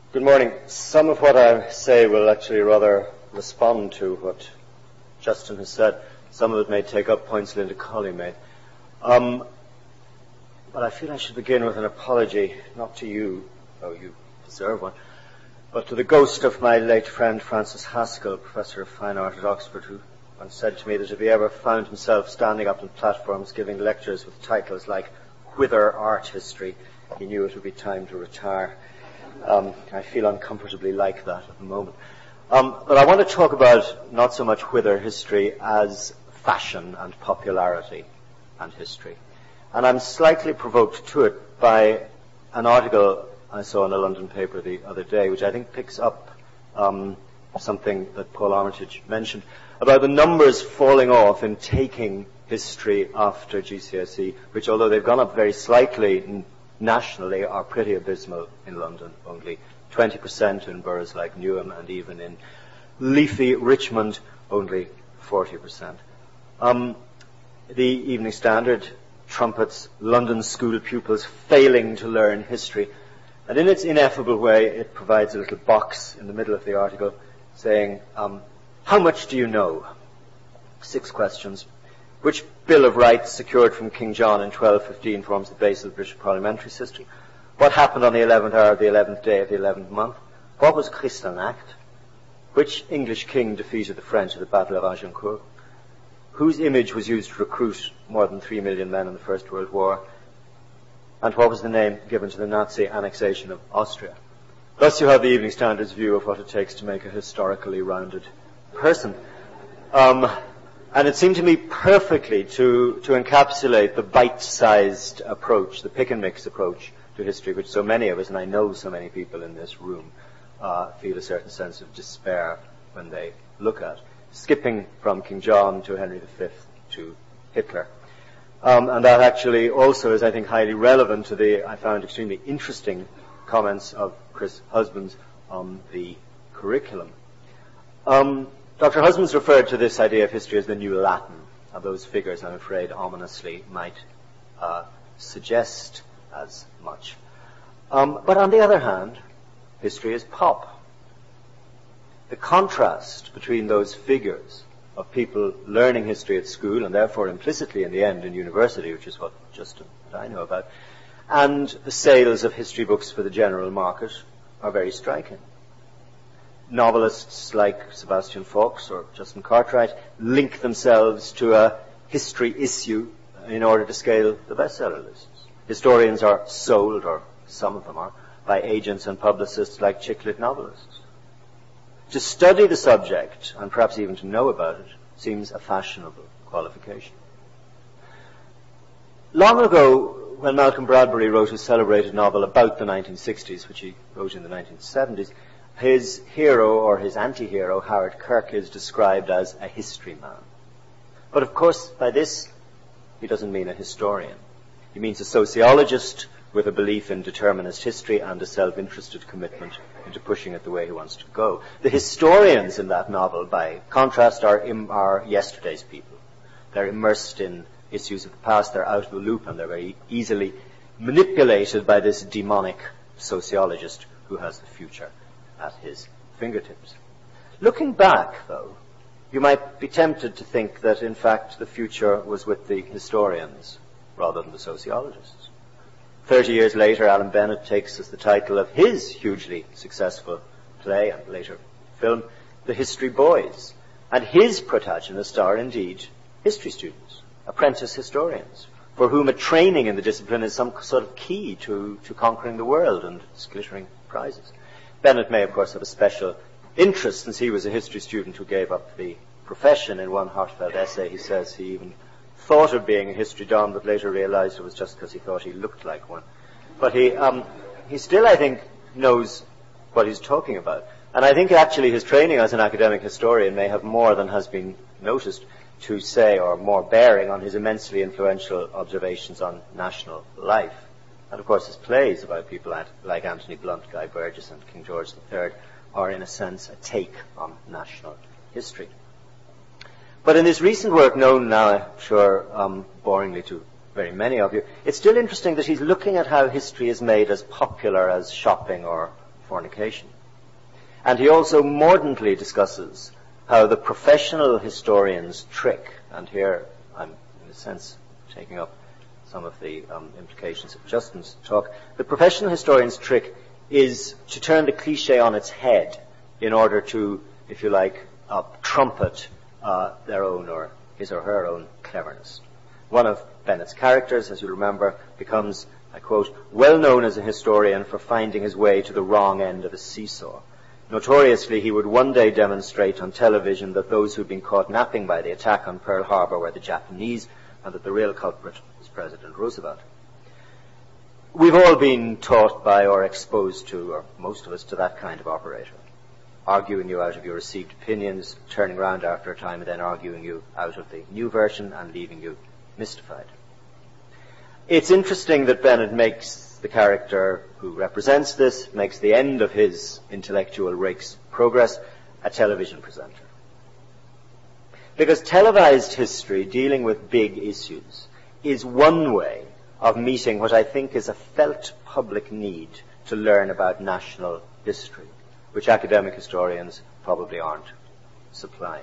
Good morning. Some of what I say will actually rather respond to what Justin has said. Some of it may take up points Linda Colley made. But I feel I should begin with an apology, not to you, though you deserve one, but to the ghost of my late friend Francis Haskell, Professor of Fine Art at Oxford, who once said to me that if he ever found himself standing up on platforms giving lectures with titles like Whither Art History, he knew it would be time to retire. I feel uncomfortably like that at the moment. But I want to talk about not so much whither history as fashion and popularity and history. And I'm slightly provoked to it by an article I saw in a London paper the other day, which I think picks up something that Paul Armitage mentioned about the numbers falling off in taking history after GCSE, which, although they've gone up very slightly nationally, are pretty abysmal in London. Only 20% in boroughs like Newham, and even in leafy Richmond, only 40%. The Evening Standard trumpets London school pupils failing to learn history. And in its ineffable way, it provides a little box in the middle of the article saying, how much do you know? 6 questions. Which Bill of Rights secured from King John in 1215 forms the base of the British parliamentary system? What happened on the 11th hour of the 11th day of the 11th month? What was Kristallnacht? Which English king defeated the French at the Battle of Agincourt? Whose image was used to recruit more than 3 million men in the First World War? And what was the name given to the Nazi annexation of Austria? Thus you have the Evening Standard's view of what it takes to make a historically rounded person. And it seemed to me perfectly to encapsulate the bite-sized approach, the pick-and-mix approach to history, which so many of us, and I know so many people in this room, feel a certain sense of despair when they look at. Skipping from King John to Henry V to Hitler. And that actually also is, I think, highly relevant to the, I found, extremely interesting comments of Chris Husbands on the curriculum. Dr. Husbands referred to this idea of history as the New Latin, and those figures, I'm afraid, ominously might suggest as much. But on the other hand, history is pop. The contrast between those figures of people learning history at school, and therefore implicitly in the end in university, which is what Justin and I know about, and the sales of history books for the general market are very striking. Novelists like Sebastian Faulks or Justin Cartwright link themselves to a history issue in order to scale the bestseller lists. Historians are sold, or some of them are, by agents and publicists like chick lit novelists. To study the subject, and perhaps even to know about it, seems a fashionable qualification. Long ago, when Malcolm Bradbury wrote his celebrated novel about the 1960s, which he wrote in the 1970s, his hero, or his anti-hero, Howard Kirk, is described as a history man. But of course, by this, he doesn't mean a historian. He means a sociologist with a belief in determinist history and a self-interested commitment into pushing it the way he wants to go. The historians in that novel, by contrast, are yesterday's people. They're immersed in issues of the past, they're out of the loop, and they're very easily manipulated by this demonic sociologist who has the future at his fingertips. Looking back, though, you might be tempted to think that, in fact, the future was with the historians rather than the sociologists. 30 years later, Alan Bennett takes as the title of his hugely successful play and later film, The History Boys. And his protagonists are indeed history students, apprentice historians, for whom a training in the discipline is some sort of key to conquering the world and its glittering prizes. Bennett may, of course, have a special interest, since he was a history student who gave up the profession. In one heartfelt essay, he says he even thought of being a history don, but later realized it was just because he thought he looked like one. But he still, I think, knows what he's talking about. And I think actually his training as an academic historian may have more than has been noticed to say, or more bearing on his immensely influential observations on national life. And of course his plays about people like Anthony Blunt, Guy Burgess and King George III are in a sense a take on national history. But in this recent work, known now, I'm sure, boringly to very many of you, it's still interesting that he's looking at how history is made as popular as shopping or fornication. And he also mordantly discusses how the professional historian's trick, and here I'm in a sense taking up some of the implications of Justin's talk, the professional historian's trick is to turn the cliché on its head in order to, if you like, trumpet their own or his or her own cleverness. One of Bennett's characters, as you remember, becomes, I quote, well known as a historian for finding his way to the wrong end of a seesaw. Notoriously, he would one day demonstrate on television that those who'd been caught napping by the attack on Pearl Harbor were the Japanese and that the real culprit was President Roosevelt. We've all been taught by or exposed to, or most of us, to that kind of operator, arguing you out of your received opinions, turning around after a time and then arguing you out of the new version and leaving you mystified. It's interesting that Bennett makes the character who represents this, makes the end of his intellectual rake's progress, a television presenter. Because televised history dealing with big issues is one way of meeting what I think is a felt public need to learn about national history, which academic historians probably aren't supplying.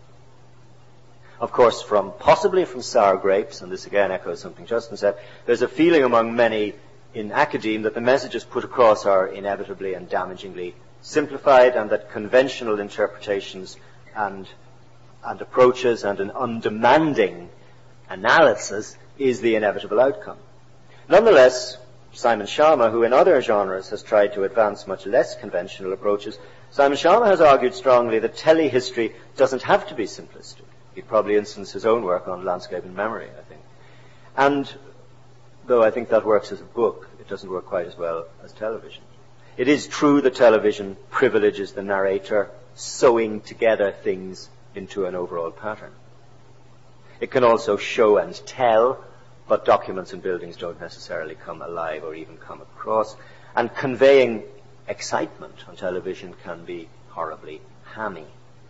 Of course, possibly from sour grapes, and this again echoes something Justin said, there's a feeling among many in academe that the messages put across are inevitably and damagingly simplified, and that conventional interpretations and approaches and an undemanding analysis is the inevitable outcome. Nonetheless, Simon Schama, who in other genres has tried to advance much less conventional approaches, Simon Schama has argued strongly that telehistory doesn't have to be simplistic. He'd probably instance his own work on Landscape and Memory, I think. And though I think that works as a book, it doesn't work quite as well as television. It is true that television privileges the narrator sewing together things into an overall pattern. It can also show and tell, but documents and buildings don't necessarily come alive or even come across. And conveying excitement on television can be horribly hammy.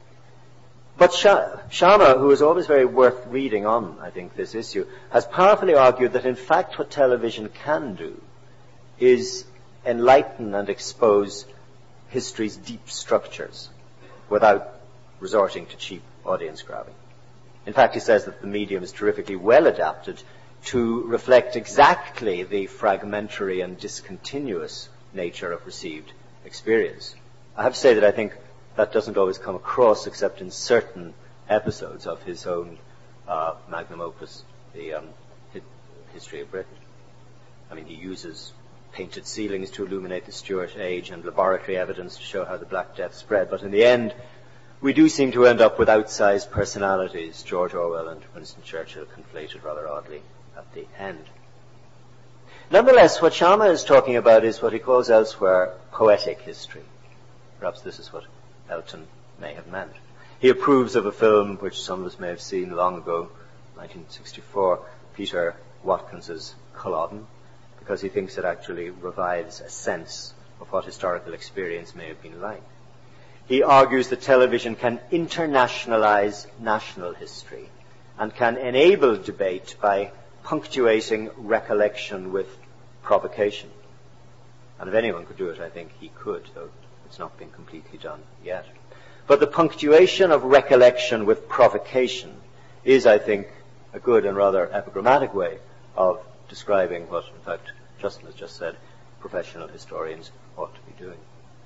But Schama, who is always very worth reading on, I think, this issue, has powerfully argued that in fact what television can do is enlighten and expose history's deep structures without resorting to cheap audience grabbing. In fact, he says that the medium is terrifically well adapted to reflect exactly the fragmentary and discontinuous nature of received experience. I have to say that I think that doesn't always come across except in certain episodes of his own magnum opus, the History of Britain. I mean, he uses painted ceilings to illuminate the Stuart age and laboratory evidence to show how the Black Death spread. But in the end, we do seem to end up with outsized personalities, George Orwell and Winston Churchill conflated rather oddly at the end. Nonetheless, what Schama is talking about is what he calls elsewhere poetic history. Perhaps this is what Elton may have meant. He approves of a film which some of us may have seen long ago, 1964, Peter Watkins's Culloden, because he thinks it actually revives a sense of what historical experience may have been like. He argues that television can internationalize national history and can enable debate by punctuating recollection with provocation. And if anyone could do it, I think he could, though it's not been completely done yet. But the punctuation of recollection with provocation is, I think, a good and rather epigrammatic way of describing what, in fact, Justin has just said, professional historians ought to be doing.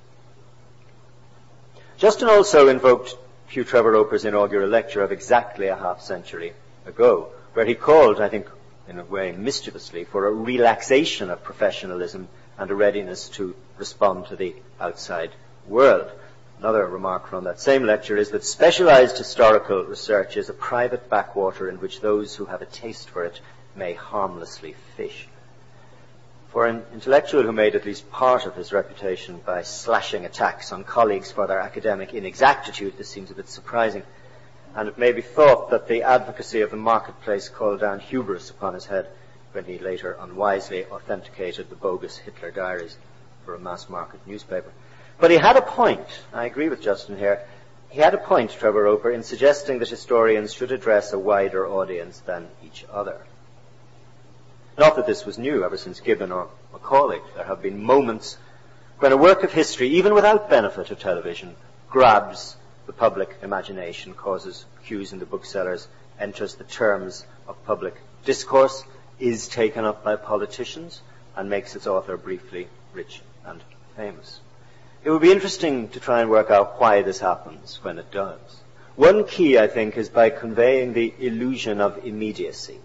Justin also invoked Hugh Trevor Roper's inaugural lecture of exactly a half-century ago, where he called, I think, in a way mischievously, for a relaxation of professionalism and a readiness to respond to the outside world. Another remark from that same lecture is that specialized historical research is a private backwater in which those who have a taste for it may harmlessly fish. For an intellectual who made at least part of his reputation by slashing attacks on colleagues for their academic inexactitude, this seems a bit surprising. And it may be thought that the advocacy of the marketplace called down hubris upon his head when he later unwisely authenticated the bogus Hitler diaries for a mass market newspaper. But he had a point. I agree with Justin here. He had a point, Trevor Roper, in suggesting that historians should address a wider audience than each other. Not that this was new. Ever since Gibbon or Macaulay, there have been moments when a work of history, even without benefit of television, grabs the public imagination, causes queues in the booksellers, enters the terms of public discourse, is taken up by politicians, and makes its author briefly rich and famous. It would be interesting to try and work out why this happens when it does. One key, I think, is by conveying the illusion of immediacy.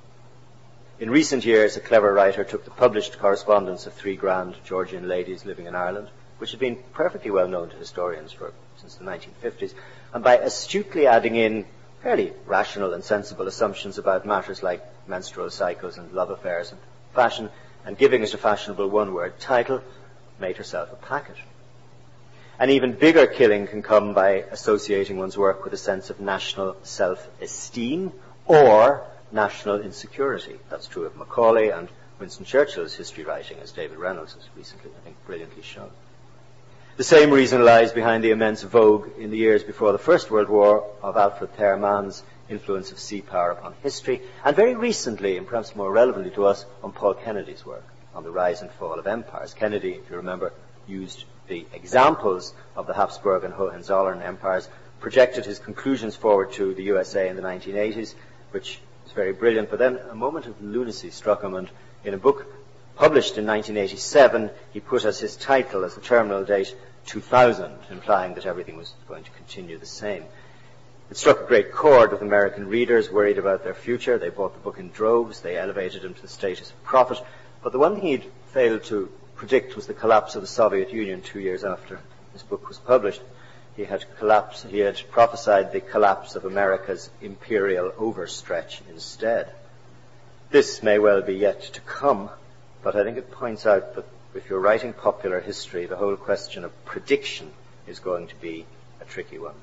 In recent years, a clever writer took the published correspondence of 3 grand Georgian ladies living in Ireland, which had been perfectly well known to historians since the 1950s, and by astutely adding in fairly rational and sensible assumptions about matters like menstrual cycles and love affairs and fashion, and giving it a fashionable one-word title, made herself a packet. An even bigger killing can come by associating one's work with a sense of national self-esteem or national insecurity. That's true of Macaulay and Winston Churchill's history writing, as David Reynolds has recently, I think, brilliantly shown. The same reason lies behind the immense vogue in the years before the First World War of Alfred Thayer Mann's influence of sea power upon history, and very recently, and perhaps more relevantly to us, on Paul Kennedy's work on the rise and fall of empires. Kennedy, if you remember, used the examples of the Habsburg and Hohenzollern empires, projected his conclusions forward to the USA in the 1980s, which was very brilliant, but then a moment of lunacy struck him, and in a book published in 1987, he put as his title, as the terminal date, 2000, implying that everything was going to continue the same. It struck a great chord with American readers worried about their future. They bought the book in droves. They elevated him to the status of prophet. But the one thing he'd failed to predict was the collapse of the Soviet Union 2 years after his book was published. He had prophesied the collapse of America's imperial overstretch instead. This may well be yet to come, but I think it points out that if you're writing popular history, the whole question of prediction is going to be a tricky one.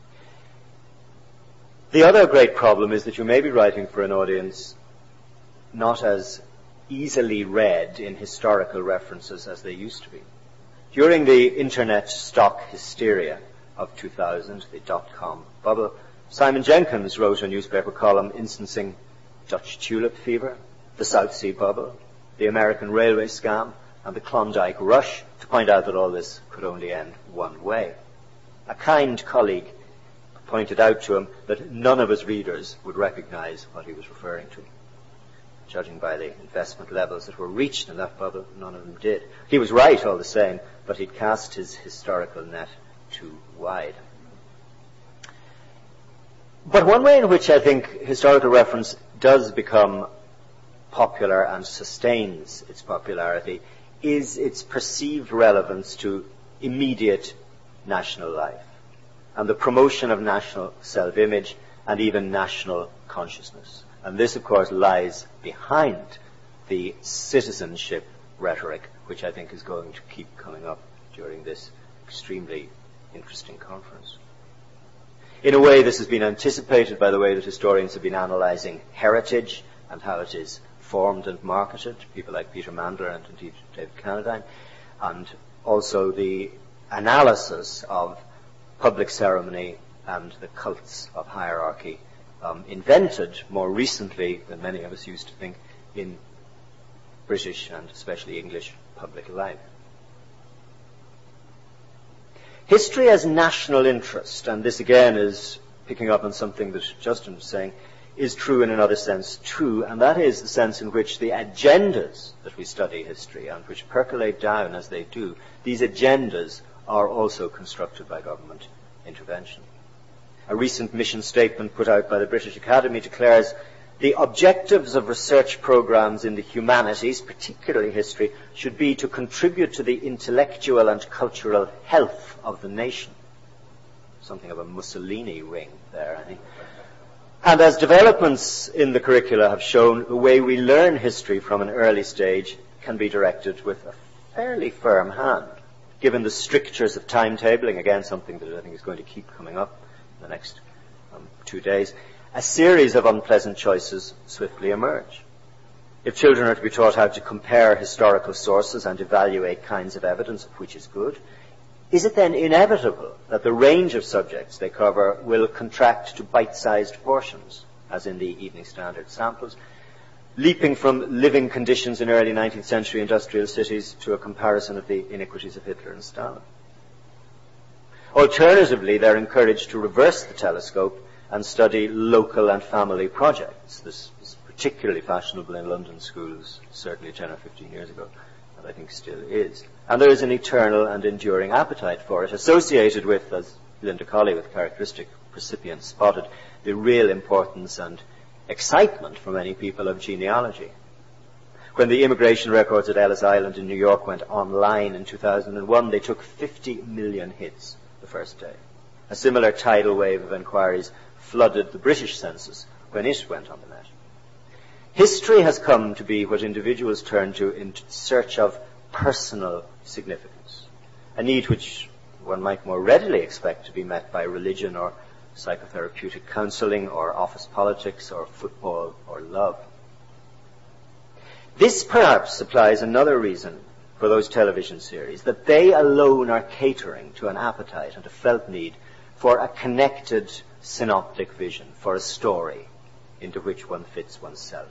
The other great problem is that you may be writing for an audience not as easily read in historical references as they used to be. During the internet stock hysteria of 2000, the dot-com bubble, Simon Jenkins wrote a newspaper column instancing Dutch tulip fever, the South Sea bubble, the American railway scam, and the Klondike rush, to point out that all this could only end one way. A kind colleague pointed out to him that none of his readers would recognize what he was referring to. Judging by the investment levels that were reached in that bubble, none of them did. He was right all the same, but he'd cast his historical net too wide. But one way in which I think historical reference does become popular and sustains its popularity is its perceived relevance to immediate national life and the promotion of national self-image and even national consciousness. And this, of course, lies behind the citizenship rhetoric, which I think is going to keep coming up during this extremely interesting conference. In a way, this has been anticipated by the way that historians have been analyzing heritage and how it is formed and marketed, people like Peter Mandler and indeed David Cannadine, and also the analysis of public ceremony and the cults of hierarchy invented more recently than many of us used to think in British and especially English public life. History as national interest, and this again is picking up on something that Justin was saying, is true in another sense too, and that is the sense in which the agendas that we study history and which percolate down as they do, these agendas are also constructed by government intervention. A recent mission statement put out by the British Academy declares the objectives of research programs in the humanities, particularly history, should be to contribute to the intellectual and cultural health of the nation. Something of a Mussolini ring there, I think. And as developments in the curricula have shown, the way we learn history from an early stage can be directed with a fairly firm hand. Given the strictures of timetabling, again something that I think is going to keep coming up in the next 2 days, a series of unpleasant choices swiftly emerge. If children are to be taught how to compare historical sources and evaluate kinds of evidence of which is good, is it then inevitable that the range of subjects they cover will contract to bite-sized portions, as in the Evening Standard samples? leaping from living conditions in early 19th century industrial cities to a comparison of the iniquities of Hitler and Stalin. Alternatively, they're encouraged to reverse the telescope and study local and family projects. This was particularly fashionable in London schools, certainly 10 or 15 years ago, and I think still is. And there is an eternal and enduring appetite for it, associated with, as Linda Colley with characteristic prescience spotted, the real importance and excitement for many people of genealogy. When the immigration records at Ellis Island in New York went online in 2001, they took 50 million hits the first day. A similar tidal wave of inquiries flooded the British census when it went on the net. History has come to be what individuals turn to in search of personal significance, a need which one might more readily expect to be met by religion or psychotherapeutic counseling or office politics or football or love. This perhaps supplies another reason for those television series, that they alone are catering to an appetite and a felt need for a connected synoptic vision, for a story into which one fits oneself.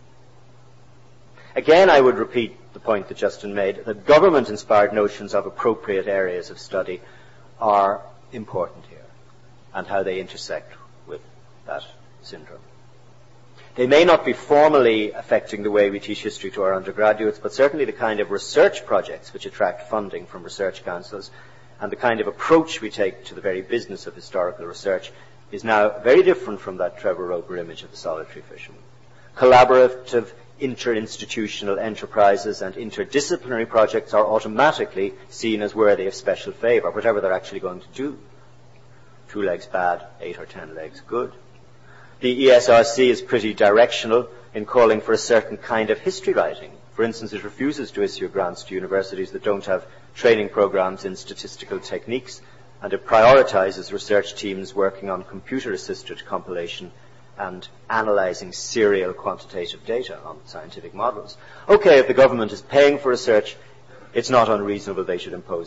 Again, I would repeat the point that Justin made, that government-inspired notions of appropriate areas of study are important here, and how they intersect with that syndrome. They may not be formally affecting the way we teach history to our undergraduates, but certainly the kind of research projects which attract funding from research councils and the kind of approach we take to the very business of historical research is now very different from that Trevor Roper image of the solitary fisherman. Collaborative, interinstitutional enterprises and interdisciplinary projects are automatically seen as worthy of special favor, whatever they're actually going to do. 2 legs bad, 8 or 10 legs good. The ESRC is pretty directional in calling for a certain kind of history writing. For instance, it refuses to issue grants to universities that don't have training programs in statistical techniques, and it prioritizes research teams working on computer-assisted compilation and analyzing serial quantitative data on scientific models. Okay, if the government is paying for research, it's not unreasonable they should impose